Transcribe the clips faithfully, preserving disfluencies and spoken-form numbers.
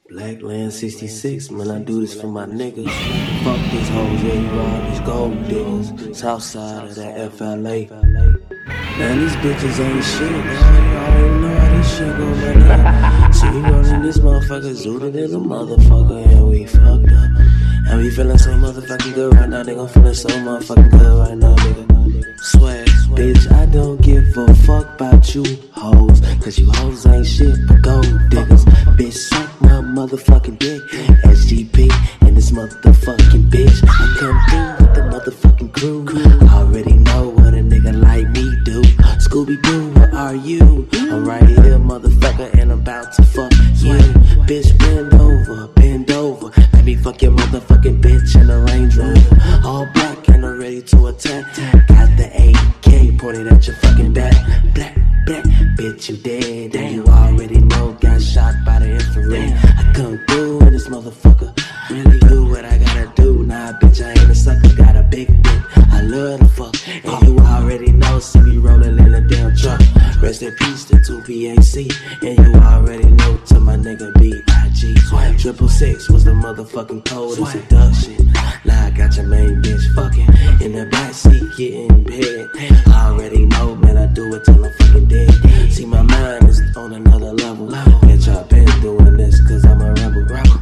Blackland sixty-six, man, I do this for my niggas. Fuck these hoes, yeah, you all these gold diggers. Southside of that F L A. Man, these bitches ain't shit, man. You already know how this shit go, man. So we rollin' this motherfucker, zooted in a motherfucker, and we fucked up. And we feelin' so motherfucking good right now, nigga. I'm feelin' so motherfucking good right now, nigga. Swear, bitch, I don't give a fuck about you hoes, cause you hoes ain't shit but gold diggers. Bitch, suck my motherfucking dick. S G P and this motherfucking bitch. I come through with the motherfucking crew. I already know what a nigga like me do. Scooby-Doo, where are you? I'm right here, motherfucker, and I'm about to fuck you. Bitch, bend over, bend over. Let me fuck your motherfucking bitch in a Range Rover. All black and I'm ready to attack. Got the A K pointed at your fucking back. Black, black, bitch, you dead. And you already know, got shot by the infrared. I come through in this motherfucker. Really do what I gotta do. Nah, bitch, I ain't a sucker. Got a big dick. I love the fuck. And you already know, see me rolling in a damn truck. Rest in peace to two P A C. And you already know, to my nigga B I G. Triple six was the motherfucking code of seduction. Now I got your main bitch fucking in the backseat, getting bed. I already know, man, I do it till I'm fucking dead. See, my mind is on another level. Bitch, I been doing this cause I'm a rebel. rebel.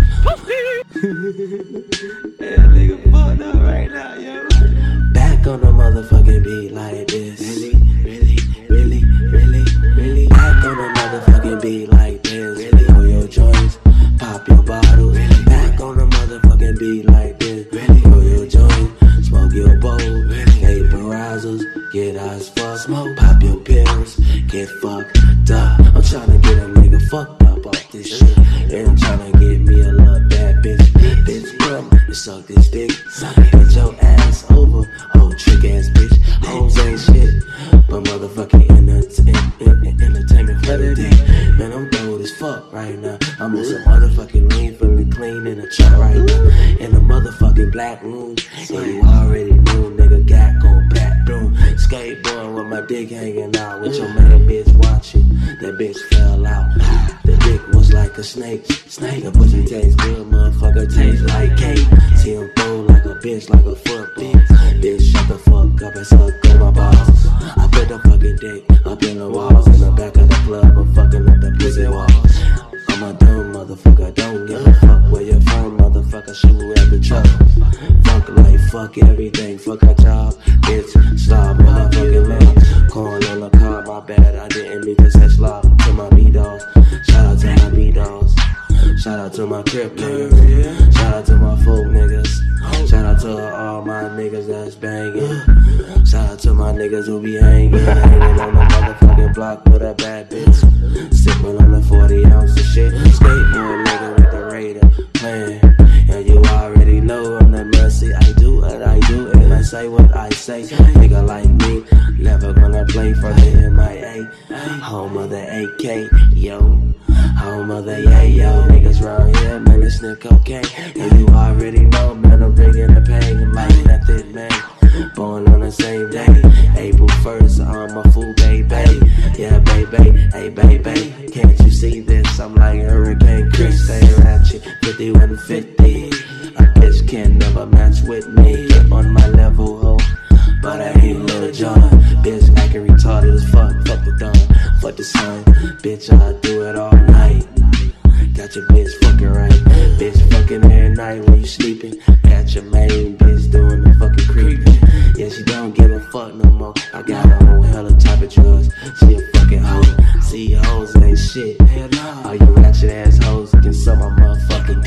That nigga fucked up right now, yo. Back on the motherfucking beat like this. Really, really, really, really, really. Back on the motherfucking beat like this. Really, hold your joints, pop your bottles. Really, back on the motherfucking beat like this. Really, hold your joints, smoke your bowl. Really, vaporizers, get high as fuck. Smoke, pop your pills, get fucked up. I'm tryna get a nigga fucked up off this shit. And I'm tryna get me a little bad bitch. Bitch, come and suck this dick. Get your ass over. Oh, trick ass bitch. Hoes ain't shit, but motherfucking entertainment entertainment for the day. Man, I'm bold as fuck right now. I'm on some motherfucking lean, feeling clean in the truck right now. In the motherfucking black room. And you already knew, nigga, got gon' back broom. Skateboard with my dick hanging out. With your man bitch watching. That bitch fell out. The dick was like a snake. Snake, the pussy tastes good, motherfucker tastes like cake. See him throw like a bitch, like a football. Bitch, shut the fuck up and suck on my balls. I put the fucking dick up in the walls. In the back of the club, I'm fucking up the pussy walls. I'm a dumb motherfucker, don't give a fuck where you're from, motherfucker, shoot at the truck. Fuck life, fuck everything, fuck a job, bitch, stop, motherfucking man. Corn on the car, my bad, I didn't mean to say slop. To my B-Dogs, shout out to my B-Dogs. Shout out to my crip niggas. Shout out to my folk niggas. Shout out to all my niggas that's banging. Shout out to my niggas who be hanging. Hanging on the motherfucking block with a bad bitch. Sipping on the forty ounce of shit. Skateboard nigga with the Raider playing. And you already know I'm the mercy. I do what I do and I say what I say. Nigga like me, never gonna play for the M I A. Home of the A K, yo. Home of the yeah, yo. Niggas round here, man, they sniff cocaine. And you already know, man, I'm bringing the pain. I'm like Method Man, born on the same day. April first, I'm a fool, baby. Yeah, baby, hey, baby. Can't you see this? I'm like Hurricane Chris, stay ratchet, fifty-one fifty. A bitch can never match with me. Get on my level, ho. But I ain't Lil Jon. Bitch acting retarded as fuck. Fuck the dawn, fuck the sun. Bitch, I do it all night. Got your bitch fucking right. Bitch fucking every night when you sleeping. Got your main bitch doing the fucking creeping. Yeah, she don't give a fuck no more. I got her on hella type of drugs. She a fucking hoe. See, hoes ain't shit. All you ratchet ass hoes can suck my motherfucking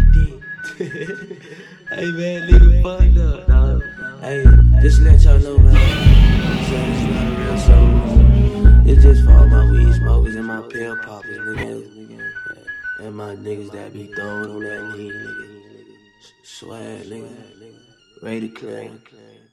dick. Hey man, nigga fucked up, dog. Hey, just let y'all know, man. It's not a real soul. It's just for all my weed smokers and my pill poppers, niggas. And my niggas that be throwing on that lean, nigga. Swag, nigga. Ready to clear.